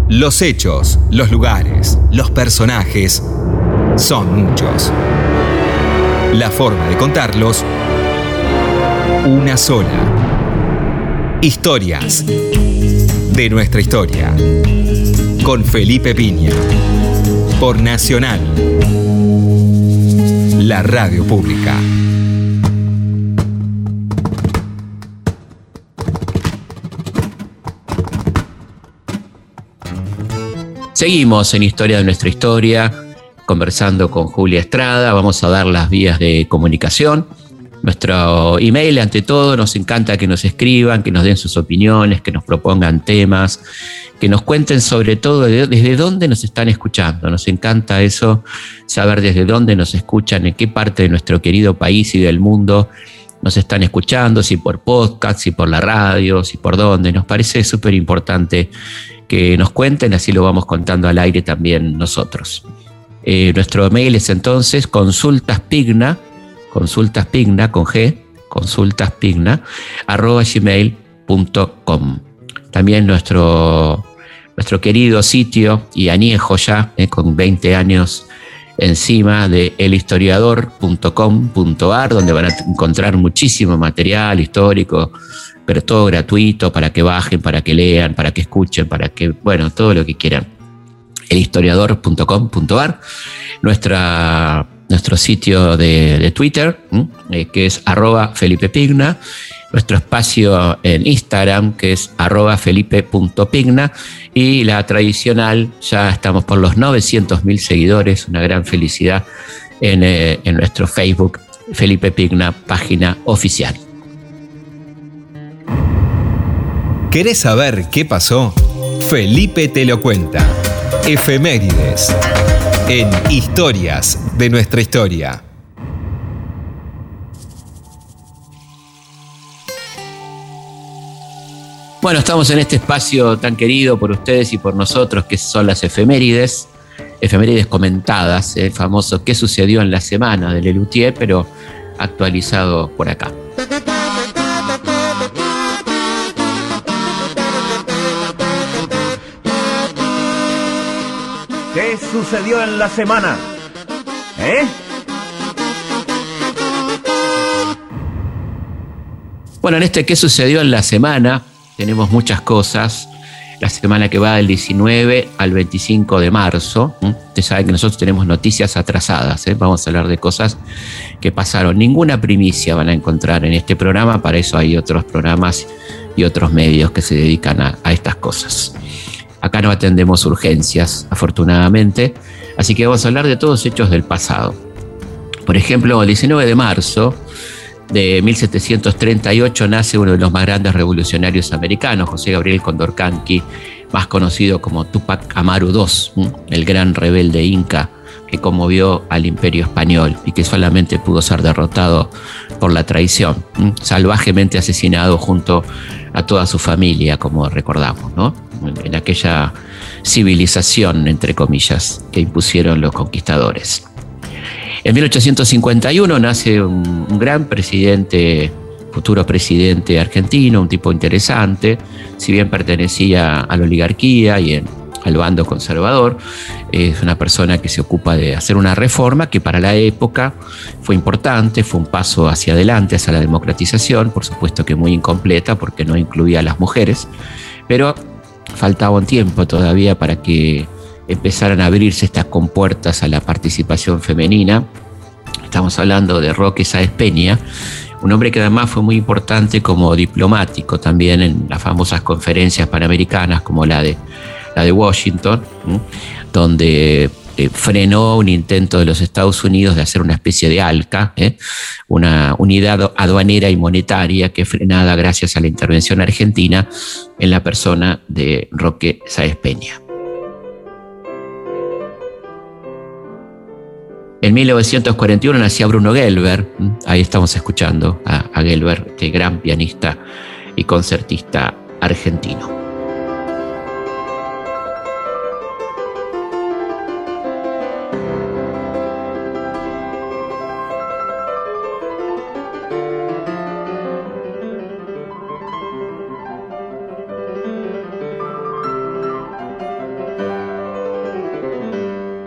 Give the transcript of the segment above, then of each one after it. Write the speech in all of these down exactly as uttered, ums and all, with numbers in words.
Los hechos, los lugares, los personajes son muchos. La forma de contarlos, una sola. Historias de nuestra historia. Con Felipe Piña. Por Nacional. La radio pública. Seguimos en Historia de nuestra historia, conversando con Julia Estrada. Vamos a dar las vías de comunicación. Nuestro email, ante todo, nos encanta que nos escriban, que nos den sus opiniones, que nos propongan temas, que nos cuenten sobre todo desde dónde nos están escuchando. Nos encanta eso, saber desde dónde nos escuchan, en qué parte de nuestro querido país y del mundo nos están escuchando, si por podcast, si por la radio, si por dónde. Nos parece súper importante que nos cuenten, así lo vamos contando al aire también nosotros. Eh, nuestro mail es entonces consultaspigna, consultaspigna con G, consultaspigna, arroba gmail punto com. También nuestro, nuestro querido sitio, y añejo ya, eh, con veinte años encima, de el historiador punto com punto a r, donde van a encontrar muchísimo material histórico, pero todo gratuito, para que bajen, para que lean, para que escuchen, para que, bueno, todo lo que quieran. el historiador punto com punto a r, nuestra, nuestro sitio de, de Twitter, eh, que es arroba Felipe Pigna, nuestro espacio en Instagram, que es arroba felipe punto pigna, y la tradicional, ya estamos por los novecientos mil seguidores, una gran felicidad, en, eh, en nuestro Facebook, Felipe Pigna, página oficial. ¿Querés saber qué pasó? Felipe te lo cuenta. Efemérides en Historias de nuestra historia. Bueno, estamos en este espacio tan querido por ustedes y por nosotros, que son las efemérides, efemérides comentadas, el famoso ¿qué sucedió en la semana? De Lelutier, pero actualizado por acá. ¿Qué sucedió en la semana? ¿Eh? Bueno, en este ¿qué sucedió en la semana? Tenemos muchas cosas. La semana que va del diecinueve al veinticinco de marzo. Ustedes saben que nosotros tenemos noticias atrasadas, ¿eh? Vamos a hablar de cosas que pasaron. Ninguna primicia van a encontrar en este programa. Para eso hay otros programas y otros medios que se dedican a, a estas cosas. Acá no atendemos urgencias, afortunadamente. Así que vamos a hablar de todos hechos del pasado. Por ejemplo, el diecinueve de marzo de mil setecientos treinta y ocho nace uno de los más grandes revolucionarios americanos, José Gabriel Condorcanqui, más conocido como Túpac Amaru segundo, el gran rebelde inca que conmovió al Imperio Español y que solamente pudo ser derrotado por la traición, salvajemente asesinado junto a toda su familia, como recordamos, ¿no? En aquella civilización, entre comillas, que impusieron los conquistadores. En mil ochocientos cincuenta y uno nace un, un gran presidente, futuro presidente argentino, un tipo interesante, si bien pertenecía a la oligarquía y en, al bando conservador, es una persona que se ocupa de hacer una reforma que para la época fue importante, fue un paso hacia adelante, hacia la democratización, por supuesto que muy incompleta porque no incluía a las mujeres, pero faltaba un tiempo todavía para que empezaran a abrirse estas compuertas a la participación femenina. Estamos hablando de Roque Sáenz Peña, un hombre que además fue muy importante como diplomático también en las famosas conferencias panamericanas como la de, la de Washington, ¿sí? Donde eh, frenó un intento de los Estados Unidos de hacer una especie de ALCA, ¿eh? una unidad aduanera y monetaria que frenada gracias a la intervención argentina en la persona de Roque Sáenz Peña. En mil novecientos cuarenta y uno nacía Bruno Gelber, ahí estamos escuchando a, a Gelber, este gran pianista y concertista argentino.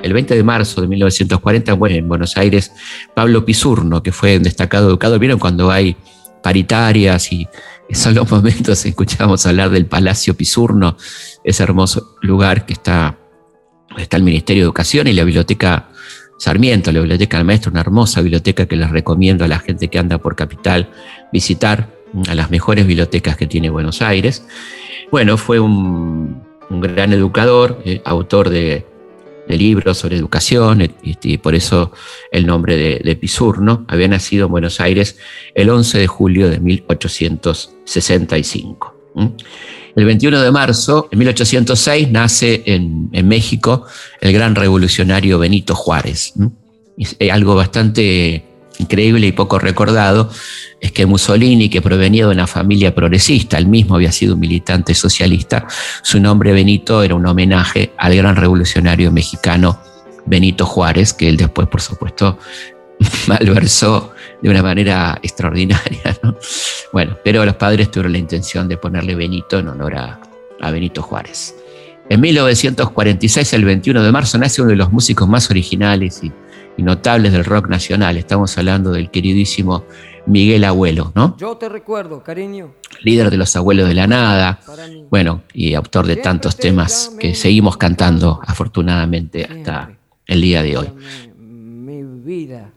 el veinte de marzo de mil novecientos cuarenta, bueno, en Buenos Aires, Pablo Pisurno, que fue un destacado educador. ¿Vieron cuando hay paritarias y son los momentos en que escuchamos hablar del Palacio Pisurno, ese hermoso lugar que está, está el Ministerio de Educación y la Biblioteca Sarmiento, la Biblioteca del Maestro, una hermosa biblioteca que les recomiendo a la gente que anda por Capital visitar, a las mejores bibliotecas que tiene Buenos Aires. Bueno, fue un, un gran educador, eh, autor de, de libros sobre educación, y, y por eso el nombre de, de Pisurno. Había nacido en Buenos Aires el once de julio de mil ochocientos sesenta y cinco. ¿Mm? El veintiuno de marzo de mil ochocientos seis nace en, en México el gran revolucionario Benito Juárez. ¿Mm? Es algo bastante increíble y poco recordado es que Mussolini, que provenía de una familia progresista, él mismo había sido un militante socialista, su nombre Benito era un homenaje al gran revolucionario mexicano Benito Juárez, que él después, por supuesto, malversó de una manera extraordinaria, ¿no? Bueno, pero los padres tuvieron la intención de ponerle Benito en honor a, a Benito Juárez. En mil novecientos cuarenta y seis, el veintiuno de marzo, nace uno de los músicos más originales y, y notables del rock nacional. Estamos hablando del queridísimo Miguel Abuelo, ¿no? Yo te recuerdo, cariño. Líder de los Abuelos de la Nada, bueno, y autor de tantos temas que seguimos cantando, afortunadamente, hasta el día de hoy. Mi vida.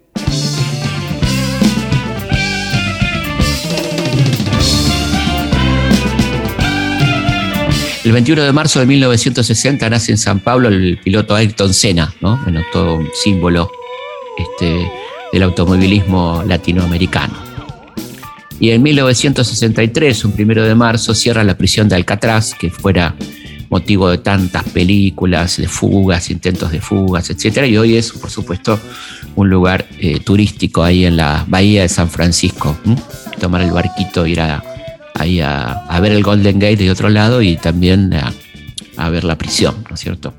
El veintiuno de marzo de mil novecientos sesenta nace en San Pablo el piloto Ayrton Senna, ¿no? Bueno, todo un símbolo este, del automovilismo latinoamericano. Y en mil novecientos sesenta y tres, un primero de marzo, cierra la prisión de Alcatraz, que fuera motivo de tantas películas, de fugas, intentos de fugas, etcétera. Y hoy es, por supuesto, un lugar eh, turístico ahí en la bahía de San Francisco. ¿Mm? Tomar el barquito, ir a ahí a, a ver el Golden Gate de otro lado y también a, a ver la prisión, ¿no es cierto?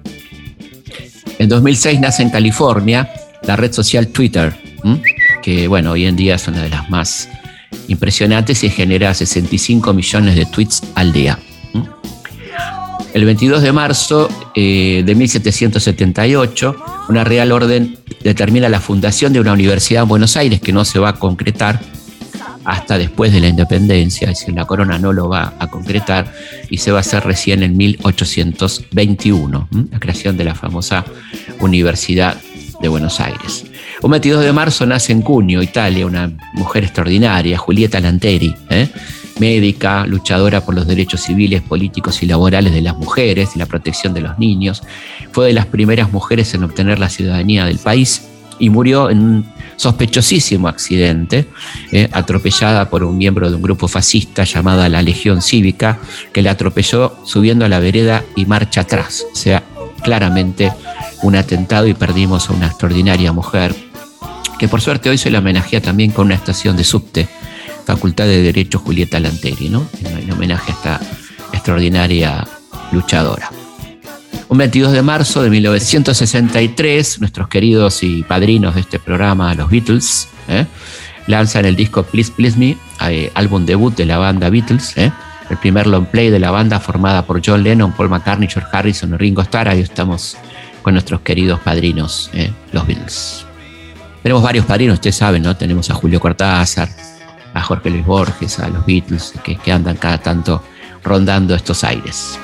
En dos mil seis nace en California la red social Twitter, ¿m? que bueno, hoy en día es una de las más impresionantes y genera sesenta y cinco millones de tweets al día. ¿m? El veintidós de marzo eh, de mil setecientos setenta y ocho, una Real Orden determina la fundación de una universidad en Buenos Aires que no se va a concretar hasta después de la independencia, es decir, la corona no lo va a concretar y se va a hacer recién en mil ochocientos veintiuno, ¿m? la creación de la famosa Universidad de Buenos Aires. Un veintidós de marzo nace en Cuneo, Italia, una mujer extraordinaria, Julieta Lanteri, ¿eh? médica, luchadora por los derechos civiles, políticos y laborales de las mujeres y la protección de los niños. Fue de las primeras mujeres en obtener la ciudadanía del país y murió en un sospechosísimo accidente, eh, atropellada por un miembro de un grupo fascista llamada la Legión Cívica, que la atropelló subiendo a la vereda y marcha atrás. O sea, claramente un atentado y perdimos a una extraordinaria mujer, que por suerte hoy se la homenajea también con una estación de subte, Facultad de Derecho Julieta Lanteri, ¿no? en homenaje a esta extraordinaria luchadora. Un veintidós de marzo de mil novecientos sesenta y tres, nuestros queridos y padrinos de este programa, los Beatles, ¿eh? lanzan el disco Please Please Me, eh, álbum debut de la banda Beatles, ¿eh? el primer long play de la banda formada por John Lennon, Paul McCartney, George Harrison y Ringo Starr. Ahí estamos con nuestros queridos padrinos, ¿eh? los Beatles. Tenemos varios padrinos, ustedes saben, ¿no? Tenemos a Julio Cortázar, a Jorge Luis Borges, a los Beatles, que, que andan cada tanto rondando estos aires.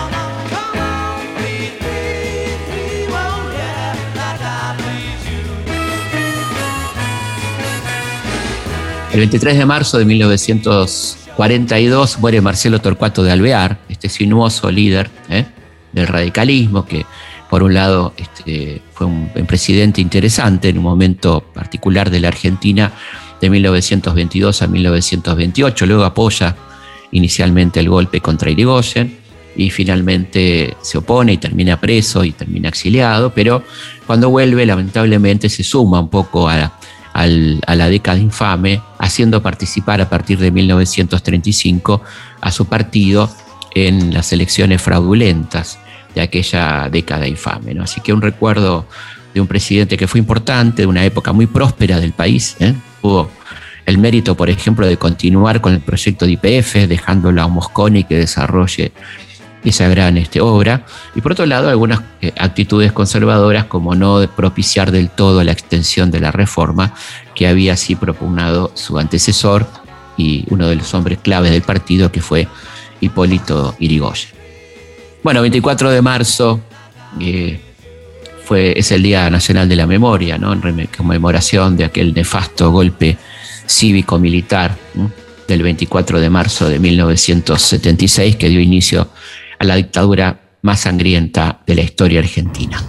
El veintitrés de marzo de mil novecientos cuarenta y dos muere Marcelo Torcuato de Alvear, este sinuoso líder ¿eh? del radicalismo, que por un lado este, fue un, un presidente interesante en un momento particular de la Argentina de mil novecientos veintidós a mil novecientos veintiocho, luego apoya inicialmente el golpe contra Irigoyen y finalmente se opone y termina preso y termina exiliado, pero cuando vuelve lamentablemente se suma un poco a Al, a la década infame, haciendo participar a partir de mil novecientos treinta y cinco a su partido en las elecciones fraudulentas de aquella década infame, ¿no? Así que un recuerdo de un presidente que fue importante, de una época muy próspera del país, ¿eh? Tuvo el mérito, por ejemplo, de continuar con el proyecto de Y P F, dejándolo a Mosconi que desarrolle esa gran este, obra, y por otro lado algunas eh, actitudes conservadoras como no propiciar del todo la extensión de la reforma que había así propugnado su antecesor y uno de los hombres claves del partido, que fue Hipólito Yrigoyen. Bueno, veinticuatro de marzo eh, fue, es el Día Nacional de la Memoria, ¿no? En conmemoración de aquel nefasto golpe cívico-militar, ¿no?, del veinticuatro de marzo de mil novecientos setenta y seis, que dio inicio a la dictadura más sangrienta de la historia argentina.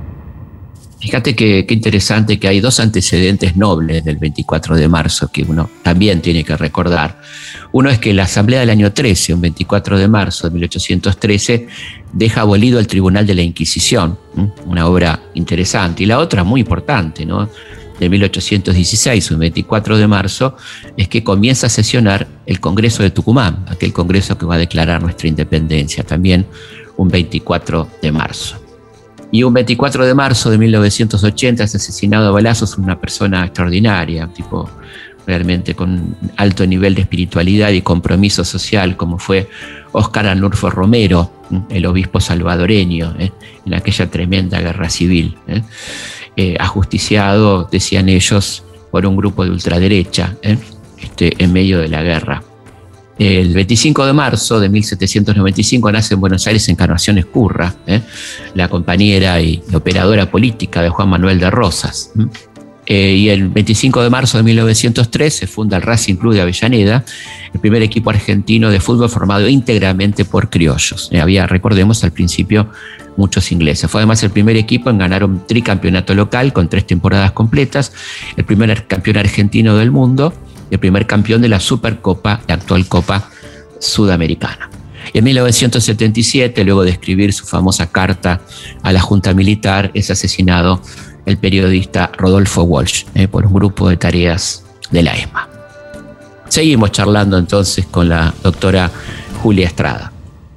Fíjate que, que interesante que hay dos antecedentes nobles del veinticuatro de marzo que uno también tiene que recordar. Uno es que la Asamblea del año trece, un veinticuatro de marzo de mil ochocientos trece, deja abolido el Tribunal de la Inquisición, ¿eh? Una obra interesante. Y la otra, muy importante, ¿no?, de mil ochocientos dieciséis, un veinticuatro de marzo, es que comienza a sesionar el Congreso de Tucumán, aquel congreso que va a declarar nuestra independencia, también un veinticuatro de marzo. Y un veinticuatro de marzo de mil novecientos ochenta es asesinado a balazos una persona extraordinaria, un tipo realmente con alto nivel de espiritualidad y compromiso social, como fue Óscar Arnulfo Romero, el obispo salvadoreño, ¿eh? en aquella tremenda guerra civil. ¿eh? Eh, ajusticiado, decían ellos, por un grupo de ultraderecha, ¿eh? este, en medio de la guerra. El veinticinco de marzo de mil setecientos noventa y cinco nace en Buenos Aires Encarnación Ezcurra, ¿eh? la compañera y operadora política de Juan Manuel de Rosas. ¿eh? Eh, y el veinticinco de marzo de mil novecientos tres se funda el Racing Club de Avellaneda, el primer equipo argentino de fútbol formado íntegramente por criollos. Eh, había, recordemos, al principio muchos ingleses. Fue además el primer equipo en ganar un tricampeonato local con tres temporadas completas, el primer campeón argentino del mundo, el primer campeón de la Supercopa, la actual Copa Sudamericana. En mil novecientos setenta y siete, luego de escribir su famosa carta a la Junta Militar, es asesinado el periodista Rodolfo Walsh eh, por un grupo de tareas de la ESMA. Seguimos charlando entonces con la doctora Julia Estrada.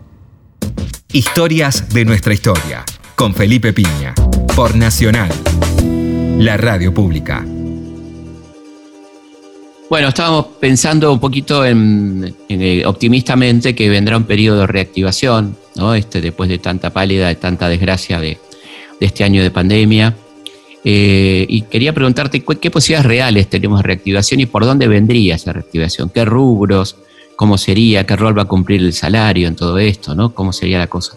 Historias de nuestra historia, con Felipe Piña, por Nacional, la radio pública. Bueno, estábamos pensando un poquito en, en, eh, optimistamente que vendrá un periodo de reactivación, ¿no? Este, después de tanta pálida, de tanta desgracia de, de este año de pandemia. Eh, y quería preguntarte qué posibilidades reales tenemos de reactivación y por dónde vendría esa reactivación, qué rubros, cómo sería, qué rol va a cumplir el salario en todo esto, ¿no? ¿Cómo sería la cosa?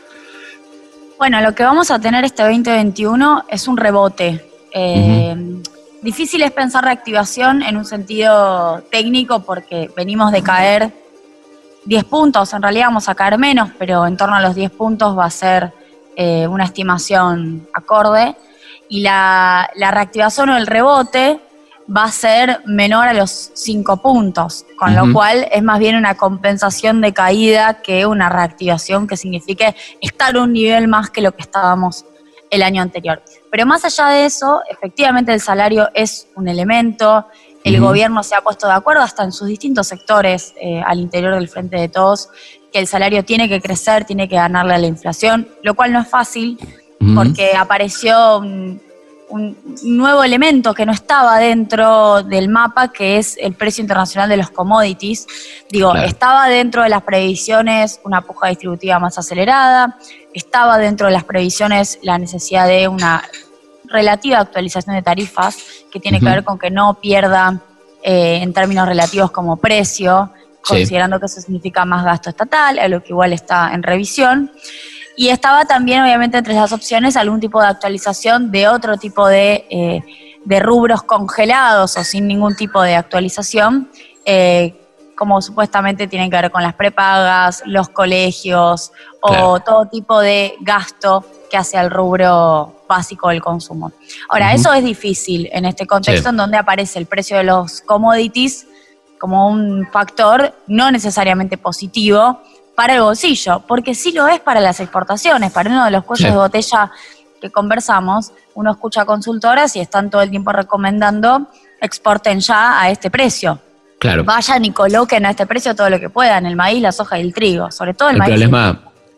Bueno, lo que vamos a tener este veinte veintiuno es un rebote. Eh, uh-huh. Difícil es pensar reactivación en un sentido técnico porque venimos de caer diez puntos, en realidad vamos a caer menos, pero en torno a los diez puntos va a ser eh, una estimación acorde. Y la, la reactivación o el rebote va a ser menor a los cinco puntos, con uh-huh. lo cual es más bien una compensación de caída que una reactivación que signifique estar un nivel más que lo que estábamos el año anterior. Pero más allá de eso, efectivamente el salario es un elemento, el uh-huh. gobierno se ha puesto de acuerdo hasta en sus distintos sectores eh, al interior del Frente de Todos, que el salario tiene que crecer, tiene que ganarle a la inflación, lo cual no es fácil, porque apareció un, un nuevo elemento que no estaba dentro del mapa, que es el precio internacional de los commodities. Digo, claro. estaba dentro de las previsiones una puja distributiva más acelerada, estaba dentro de las previsiones la necesidad de una relativa actualización de tarifas, que tiene uh-huh. que ver con que no pierda eh, en términos relativos como precio, sí. considerando que eso significa más gasto estatal, a lo que igual está en revisión. Y estaba también, obviamente, entre las opciones algún tipo de actualización de otro tipo de, eh, de rubros congelados o sin ningún tipo de actualización, eh, como supuestamente tienen que ver con las prepagas, los colegios o claro. todo tipo de gasto que hace al rubro básico del consumo. Ahora, uh-huh. eso es difícil en este contexto sí. en donde aparece el precio de los commodities como un factor no necesariamente positivo para el bolsillo, porque sí lo es para las exportaciones. Para uno de los cuellos sí. de botella que conversamos, uno escucha consultoras y están todo el tiempo recomendando exporten ya a este precio. Claro. Vayan y coloquen a este precio todo lo que puedan, el maíz, la soja y el trigo, sobre todo el, el maíz. Problema,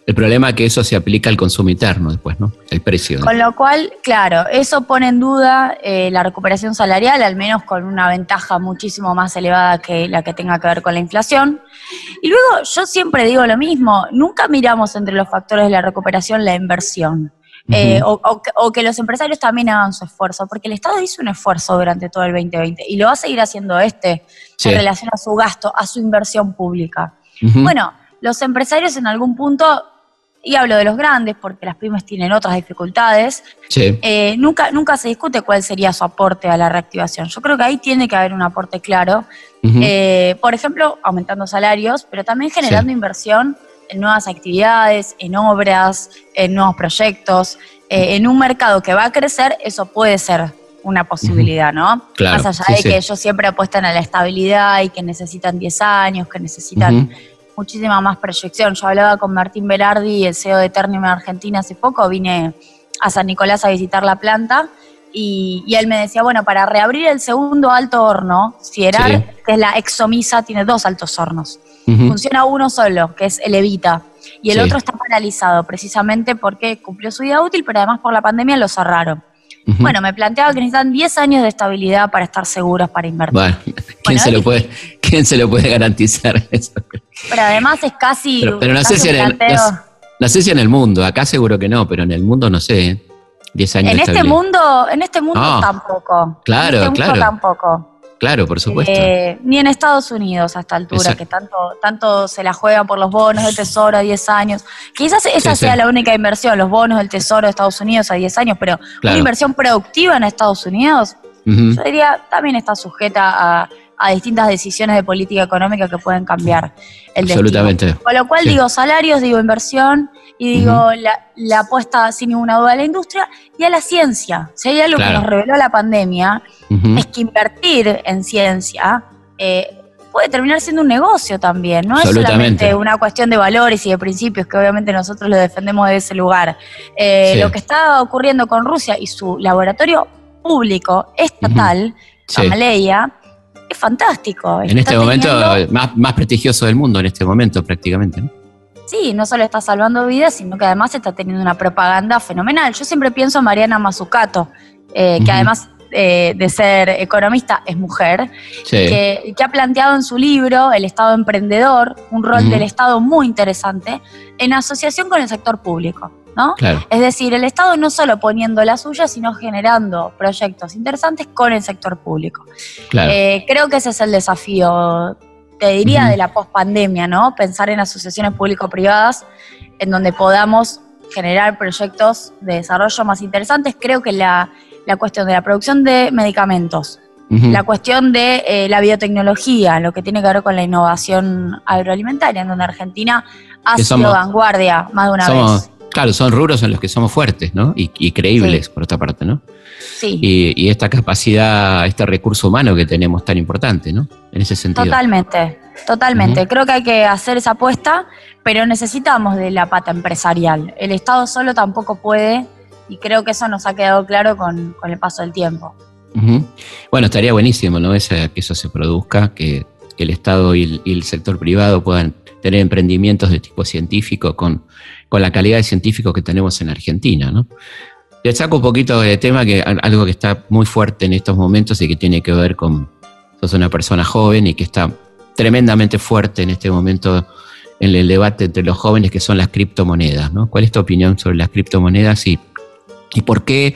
El problema es que eso se aplica al consumo interno después, ¿no? El precio. Con lo cual, claro, eso pone en duda eh, la recuperación salarial, al menos con una ventaja muchísimo más elevada que la que tenga que ver con la inflación. Y luego, yo siempre digo lo mismo, nunca miramos entre los factores de la recuperación la inversión. Eh, uh-huh. o, o, o que los empresarios también hagan su esfuerzo, porque el Estado hizo un esfuerzo durante todo el veinte veinte y lo va a seguir haciendo este sí. en relación a su gasto, a su inversión pública. Uh-huh. Bueno, los empresarios en algún punto, y hablo de los grandes porque las pymes tienen otras dificultades, sí. eh, nunca, nunca se discute cuál sería su aporte a la reactivación. Yo creo que ahí tiene que haber un aporte claro, uh-huh. eh, por ejemplo, aumentando salarios, pero también generando sí. inversión en nuevas actividades, en obras, en nuevos proyectos, eh, en un mercado que va a crecer, eso puede ser una posibilidad, ¿no? Claro, más allá sí, de sí. que ellos siempre apuestan a la estabilidad y que necesitan diez años, que necesitan uh-huh. muchísima más proyección. Yo hablaba con Martín Berardi, el C E O de Ternium en Argentina hace poco, vine a San Nicolás a visitar la planta y, y él me decía, bueno, para reabrir el segundo alto horno, Sierar, sí. que es la Exomisa, tiene dos altos hornos. Uh-huh. Funciona uno solo, que es el Evita, y el sí. otro está paralizado precisamente porque cumplió su vida útil, pero además por la pandemia lo cerraron. Uh-huh. Bueno, me planteaba que necesitan diez años de estabilidad para estar seguros para invertir. Bueno, ¿quién, bueno, se, lo puede, ¿quién se lo puede garantizar eso? Pero además es casi... Pero, pero no, sé si en el, no, no sé si en el mundo, acá seguro que no, pero en el mundo no sé, diez años en de este estabilidad. mundo En este mundo oh, tampoco. Claro, en este claro. mundo tampoco. Claro, por supuesto. Eh, ni en Estados Unidos a esta altura, Exacto. que tanto, tanto se la juegan por los bonos del Tesoro a diez años. Quizás esa sí, sea sí. la única inversión, los bonos del Tesoro de Estados Unidos a diez años, pero claro. una inversión productiva en Estados Unidos, uh-huh. yo diría, también está sujeta a, a distintas decisiones de política económica que pueden cambiar el Absolutamente. destino. Con lo cual sí. digo salarios, digo inversión y digo uh-huh. la, la apuesta sin ninguna duda a la industria y a la ciencia. Si hay algo claro. que nos reveló la pandemia, uh-huh. es que invertir en ciencia eh, puede terminar siendo un negocio también, no es solamente una cuestión de valores y de principios, que obviamente nosotros lo defendemos de ese lugar. Eh, sí. Lo que está ocurriendo con Rusia y su laboratorio público, estatal, uh-huh. sí. Gamaleya, es fantástico. En está este momento, teniendo... más, más prestigioso del mundo en este momento prácticamente, ¿no? Sí, no solo está salvando vidas, sino que además está teniendo una propaganda fenomenal. Yo siempre pienso en Mariana Mazzucato, eh, que uh-huh. además eh, de ser economista es mujer, sí. que, que ha planteado en su libro El Estado Emprendedor, un rol uh-huh. del Estado muy interesante, en asociación con el sector público, ¿no? Claro. Es decir, el Estado no solo poniendo la suya, sino generando proyectos interesantes con el sector público. Claro. Eh, creo que ese es el desafío, te diría, uh-huh. de la pospandemia, ¿no? Pensar en asociaciones público-privadas en donde podamos generar proyectos de desarrollo más interesantes. Creo que la, la cuestión de la producción de medicamentos, uh-huh. la cuestión de eh, la biotecnología, lo que tiene que ver con la innovación agroalimentaria, en donde Argentina ha que sido somos, vanguardia más de una somos, vez. Claro, son rubros en los que somos fuertes, ¿no? Y, y creíbles, sí. por otra parte, ¿no? Sí. Y, y esta capacidad, este recurso humano que tenemos tan importante, ¿no? En ese sentido. Totalmente, totalmente. Uh-huh. Creo que hay que hacer esa apuesta, pero necesitamos de la pata empresarial. El Estado solo tampoco puede, y creo que eso nos ha quedado claro con, con el paso del tiempo. Uh-huh. Bueno, estaría buenísimo, ¿no? Esa, que eso se produzca, que, que el Estado y el, y el sector privado puedan tener emprendimientos de tipo científico con, con la calidad de científicos que tenemos en Argentina, ¿no? Le saco un poquito de tema, que algo que está muy fuerte en estos momentos y que tiene que ver con, sos una persona joven y que está tremendamente fuerte en este momento en el debate entre los jóvenes, que son las criptomonedas, ¿no? ¿Cuál es tu opinión sobre las criptomonedas y, y por qué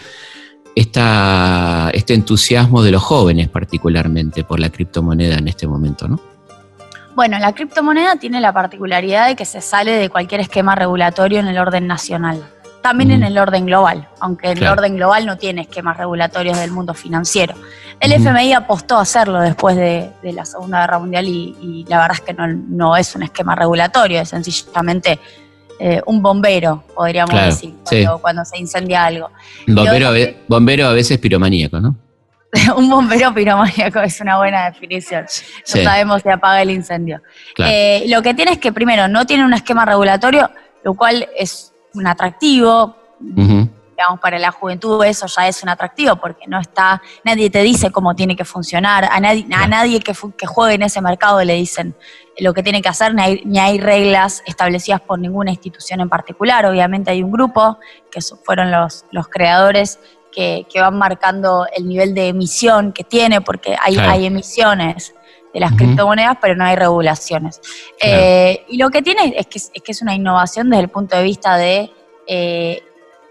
esta, este entusiasmo de los jóvenes particularmente por la criptomoneda en este momento, ¿no? Bueno, la criptomoneda tiene la particularidad de que se sale de cualquier esquema regulatorio en el orden nacional. También uh-huh. en el orden global, aunque en claro. el orden global no tiene esquemas regulatorios del mundo financiero. El uh-huh. F M I apostó a hacerlo después de, de la Segunda Guerra Mundial y, y la verdad es que no, no es un esquema regulatorio, es sencillamente eh, un bombero, podríamos claro. decir, cuando, sí. cuando se incendia algo. Bombero, a ve, bombero a veces piromaníaco, ¿no? Un bombero piromaníaco es una buena definición. No sí. sabemos si apaga el incendio. Claro. Eh, lo que tiene es que, primero, no tiene un esquema regulatorio, lo cual es un atractivo. Uh-huh. digamos, para la juventud eso ya es un atractivo, porque no está, nadie te dice cómo tiene que funcionar, a nadie, a nadie que, que juegue en ese mercado le dicen lo que tiene que hacer, ni hay, ni hay reglas establecidas por ninguna institución en particular. Obviamente hay un grupo, que fueron los, los creadores, que, que van marcando el nivel de emisión que tiene, porque hay, claro. hay emisiones de las uh-huh. criptomonedas, pero no hay regulaciones. Claro. Eh, y lo que tiene es que, es que es una innovación desde el punto de vista de eh,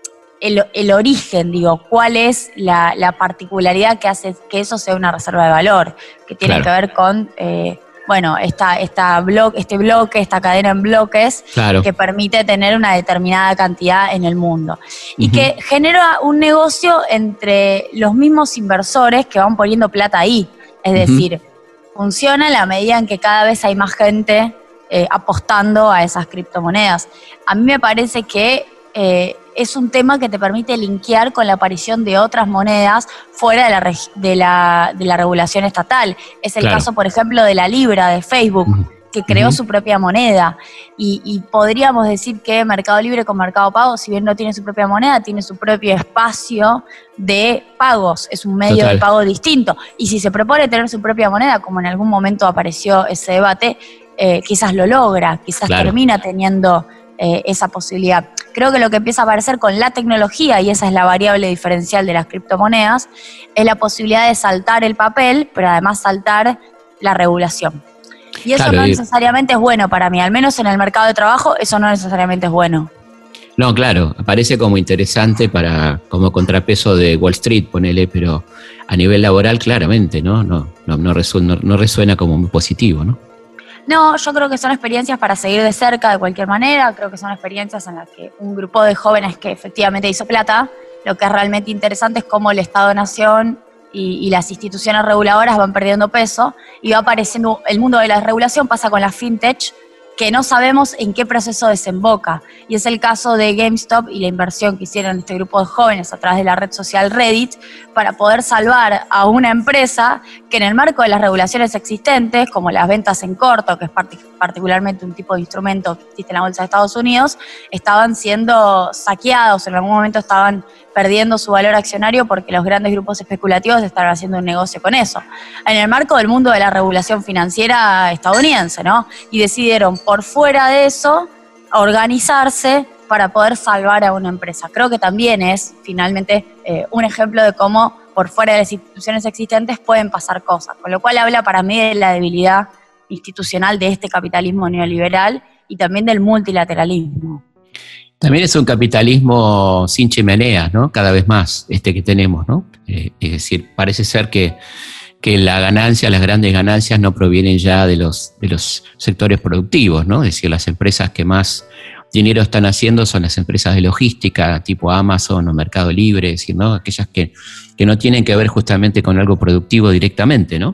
el, el origen, digo, cuál es la, la particularidad que hace que eso sea una reserva de valor, que tiene claro. que ver con, eh, bueno, esta, esta blo- este bloque, esta cadena en bloques, claro. que permite tener una determinada cantidad en el mundo. Y uh-huh. que genera un negocio entre los mismos inversores que van poniendo plata ahí. Es uh-huh. decir, funciona en la medida en que cada vez hay más gente eh, apostando a esas criptomonedas. A mí me parece que eh, es un tema que te permite linkear con la aparición de otras monedas fuera de la, reg- de la, de la regulación estatal. Es el claro. caso, por ejemplo, de la Libra de Facebook, uh-huh. que creó uh-huh. su propia moneda. Y, y podríamos decir que Mercado Libre con Mercado Pago, si bien no tiene su propia moneda, tiene su propio espacio de pagos. Es un medio Total. de pago distinto. Y si se propone tener su propia moneda, como en algún momento apareció ese debate, eh, quizás lo logra, quizás claro. termina teniendo eh, esa posibilidad. Creo que lo que empieza a aparecer con la tecnología, y esa es la variable diferencial de las criptomonedas, es la posibilidad de saltar el papel, pero además saltar la regulación. Y eso claro, no necesariamente es bueno para mí, al menos en el mercado de trabajo, eso no necesariamente es bueno. No, claro, parece como interesante para como contrapeso de Wall Street, ponele, pero a nivel laboral claramente, ¿no? No, no, no, resuena, no, no resuena como muy positivo, ¿no? No, yo creo que son experiencias para seguir de cerca de cualquier manera, creo que son experiencias en las que un grupo de jóvenes que efectivamente hizo plata, lo que es realmente interesante es cómo el Estado-Nación y, y las instituciones reguladoras van perdiendo peso y va apareciendo el mundo de la regulación, pasa con la fintech, que no sabemos en qué proceso desemboca. Y es el caso de GameStop y la inversión que hicieron este grupo de jóvenes a través de la red social Reddit para poder salvar a una empresa que en el marco de las regulaciones existentes, como las ventas en corto, que es part- particularmente un tipo de instrumento que existe en la bolsa de Estados Unidos, estaban siendo saqueados, en algún momento estaban perdiendo su valor accionario porque los grandes grupos especulativos estaban haciendo un negocio con eso. En el marco del mundo de la regulación financiera estadounidense, ¿no? Y decidieron, por fuera de eso, organizarse para poder salvar a una empresa. Creo que también es, finalmente, eh, un ejemplo de cómo, por fuera de las instituciones existentes, pueden pasar cosas. Con lo cual habla para mí de la debilidad institucional de este capitalismo neoliberal y también del multilateralismo. También es un capitalismo sin chimeneas, ¿no? Cada vez más, este que tenemos, ¿no? Eh, es decir, parece ser que, que la ganancia, las grandes ganancias no provienen ya de los, de los sectores productivos, ¿no? Es decir, las empresas que más dinero están haciendo son las empresas de logística, tipo Amazon o Mercado Libre, es decir, ¿no? Aquellas que, que no tienen que ver justamente con algo productivo directamente, ¿no?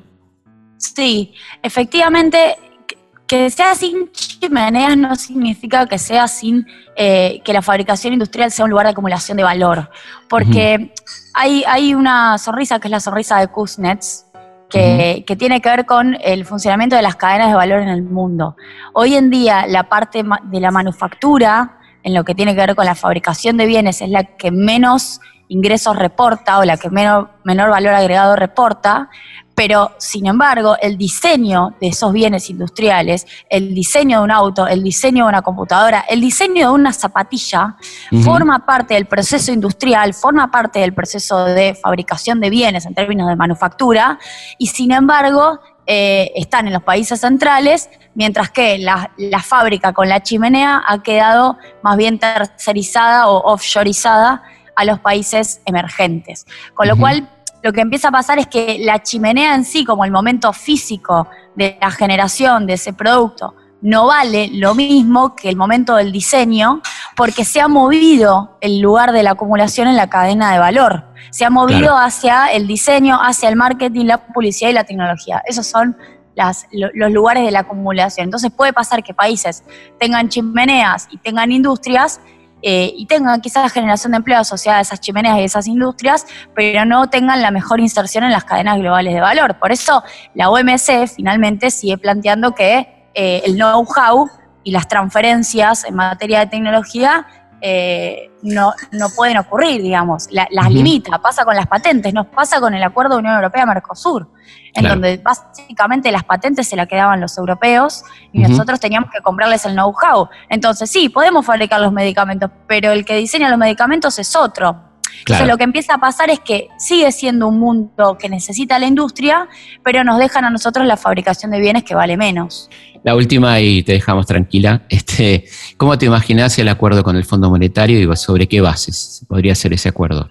Sí, efectivamente. Que sea sin chimeneas no significa que sea sin eh, que la fabricación industrial sea un lugar de acumulación de valor. Porque uh-huh. hay, hay una sonrisa que es la sonrisa de Kuznets, que, uh-huh. que tiene que ver con el funcionamiento de las cadenas de valor en el mundo. Hoy en día la parte de la manufactura, en lo que tiene que ver con la fabricación de bienes, es la que menos ingresos reporta o la que menor, menor valor agregado reporta. Pero, sin embargo, el diseño de esos bienes industriales, el diseño de un auto, el diseño de una computadora, el diseño de una zapatilla, uh-huh. forma parte del proceso industrial, forma parte del proceso de fabricación de bienes en términos de manufactura, y sin embargo, eh, están en los países centrales, mientras que la, la fábrica con la chimenea ha quedado más bien tercerizada o offshoreizada a los países emergentes. Con lo uh-huh. cual, lo que empieza a pasar es que la chimenea en sí, como el momento físico de la generación de ese producto, no vale lo mismo que el momento del diseño, porque se ha movido el lugar de la acumulación en la cadena de valor. Se ha movido claro. hacia el diseño, hacia el marketing, la publicidad y la tecnología. Esos son las, lo, los lugares de la acumulación. Entonces puede pasar que países tengan chimeneas y tengan industrias, Eh, y tengan quizás generación de empleo asociada a esas chimeneas y esas industrias, pero no tengan la mejor inserción en las cadenas globales de valor. Por eso la O M C finalmente sigue planteando que eh, el know-how y las transferencias en materia de tecnología eh, no, no pueden ocurrir, digamos, la, las Uh-huh. limita. Pasa con las patentes, nos pasa con el acuerdo de Unión Europea-Mercosur, en Claro. donde básicamente las patentes se las quedaban los europeos y Uh-huh. nosotros teníamos que comprarles el know-how. Entonces sí, podemos fabricar los medicamentos, pero el que diseña los medicamentos es otro. Entonces Claro. lo que empieza a pasar es que sigue siendo un mundo que necesita la industria, pero nos dejan a nosotros la fabricación de bienes que vale menos. La última y te dejamos tranquila. Este, ¿Cómo te imaginás el acuerdo con el Fondo Monetario y sobre qué bases podría ser ese acuerdo?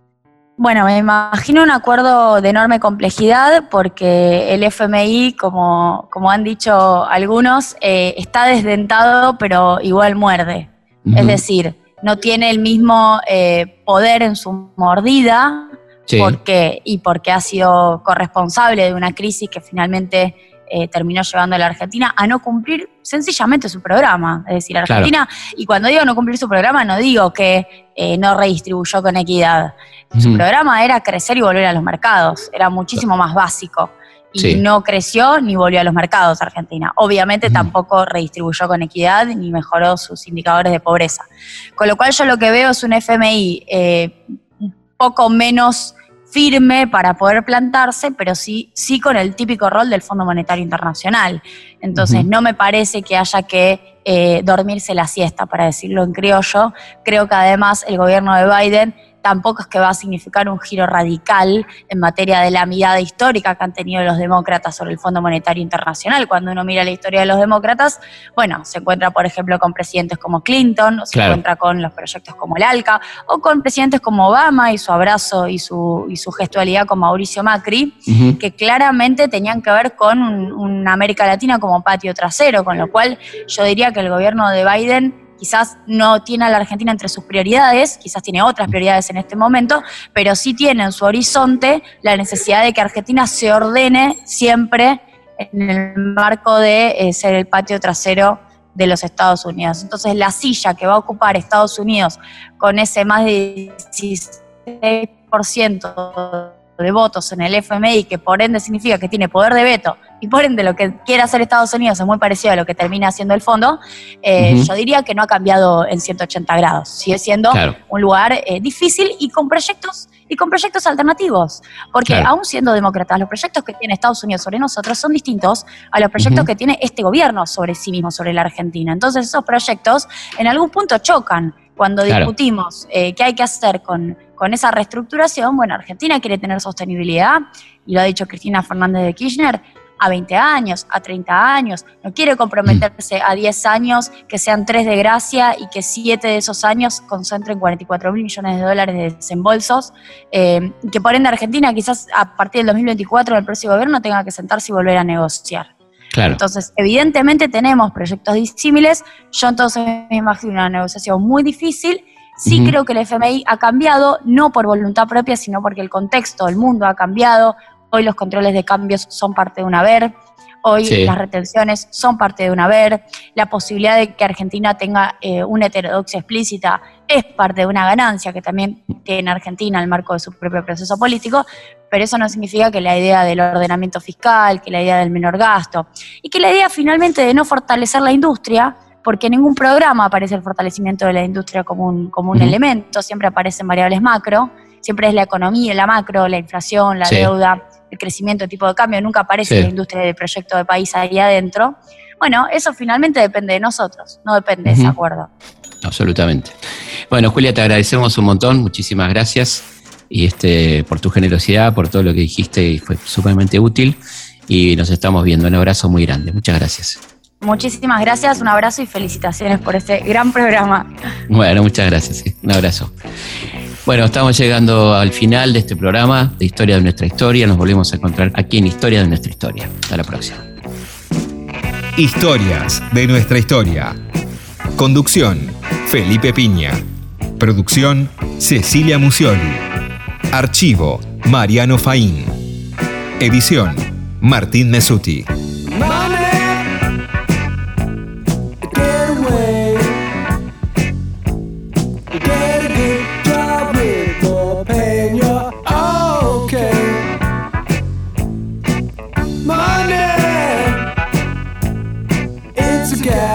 Bueno, me imagino un acuerdo de enorme complejidad porque el F M I, como, como han dicho algunos, eh, está desdentado pero igual muerde. Uh-huh. Es decir, no tiene el mismo eh, poder en su mordida Sí. porque, y porque ha sido corresponsable de una crisis que finalmente eh, terminó llevando a la Argentina a no cumplir sencillamente su programa. Es decir, Argentina, claro. Y cuando digo no cumplir su programa, no digo que eh, no redistribuyó con equidad. Su uh-huh. programa era crecer y volver a los mercados, era muchísimo más básico. Y sí. no creció ni volvió a los mercados Argentina. Obviamente uh-huh. tampoco redistribuyó con equidad ni mejoró sus indicadores de pobreza. Con lo cual yo lo que veo es un F M I eh, un poco menos firme para poder plantarse, pero sí, sí con el típico rol del Fondo Monetario Internacional. Entonces uh-huh. no me parece que haya que eh, dormirse la siesta, para decirlo en criollo. Creo que además el gobierno de Biden tampoco es que va a significar un giro radical en materia de la mirada histórica que han tenido los demócratas sobre el Fondo Monetario Internacional. Cuando uno mira la historia de los demócratas, bueno, se encuentra, por ejemplo, con presidentes como Clinton, o se claro. encuentra con los proyectos como el ALCA, o con presidentes como Obama y su abrazo y su, y su gestualidad con Mauricio Macri, uh-huh. que claramente tenían que ver con un, una América Latina como patio trasero, con lo cual yo diría que el gobierno de Biden quizás no tiene a la Argentina entre sus prioridades, quizás tiene otras prioridades en este momento, pero sí tiene en su horizonte la necesidad de que Argentina se ordene siempre en el marco de eh, ser el patio trasero de los Estados Unidos. Entonces la silla que va a ocupar Estados Unidos con ese más de dieciséis por ciento de votos en el F M I, que por ende significa que tiene poder de veto, y por ende lo que quiere hacer Estados Unidos es muy parecido a lo que termina haciendo el fondo, eh, uh-huh. yo diría que no ha cambiado en ciento ochenta grados, sigue siendo claro. un lugar eh, difícil y con proyectos y con proyectos alternativos, porque claro. aún siendo demócratas, los proyectos que tiene Estados Unidos sobre nosotros son distintos a los proyectos uh-huh. que tiene este gobierno sobre sí mismo, sobre la Argentina. Entonces esos proyectos en algún punto chocan. Cuando claro. discutimos eh, qué hay que hacer con, con esa reestructuración, bueno, Argentina quiere tener sostenibilidad, y lo ha dicho Cristina Fernández de Kirchner, a veinte años, a treinta años, no quiere comprometerse a diez años, que sean tres de gracia y que siete de esos años concentren cuarenta y cuatro mil millones de dólares de desembolsos, eh, y que por ende Argentina quizás a partir del dos mil veinticuatro del próximo gobierno tenga que sentarse y volver a negociar. Claro. Entonces, evidentemente tenemos proyectos disímiles. Yo entonces me imagino una negociación muy difícil. Sí uh-huh. creo que el F M I ha cambiado, no por voluntad propia, sino porque el contexto, el mundo ha cambiado. Hoy los controles de cambios son parte de un haber. Hoy sí. las retenciones son parte de un haber. La posibilidad de que Argentina tenga eh, una heterodoxia explícita es parte de una ganancia que también tiene Argentina en el marco de su propio proceso político, pero eso no significa que la idea del ordenamiento fiscal, que la idea del menor gasto, y que la idea finalmente de no fortalecer la industria, porque en ningún programa aparece el fortalecimiento de la industria como un, como un uh-huh. elemento, siempre aparecen variables macro, siempre es la economía, la macro, la inflación, la sí. deuda, el crecimiento, el tipo de cambio, nunca aparece sí. la industria del proyecto de país ahí adentro. Bueno, eso finalmente depende de nosotros, no depende uh-huh. de ese acuerdo. Absolutamente. Bueno, Julia, te agradecemos un montón, muchísimas gracias y este por tu generosidad, por todo lo que dijiste, y fue sumamente útil, y nos estamos viendo. Un abrazo muy grande, muchas gracias. Muchísimas gracias, un abrazo y felicitaciones por este gran programa. Bueno, muchas gracias, sí. Un abrazo. Bueno, estamos llegando al final de este programa de Historia de Nuestra Historia. Nos volvemos a encontrar aquí en Historia de Nuestra Historia. Hasta la próxima. Historias de Nuestra Historia. Conducción, Felipe Piña. Producción, Cecilia Musioli. Archivo, Mariano Faín. Edición, Martín Mesuti. Money, it's a gas.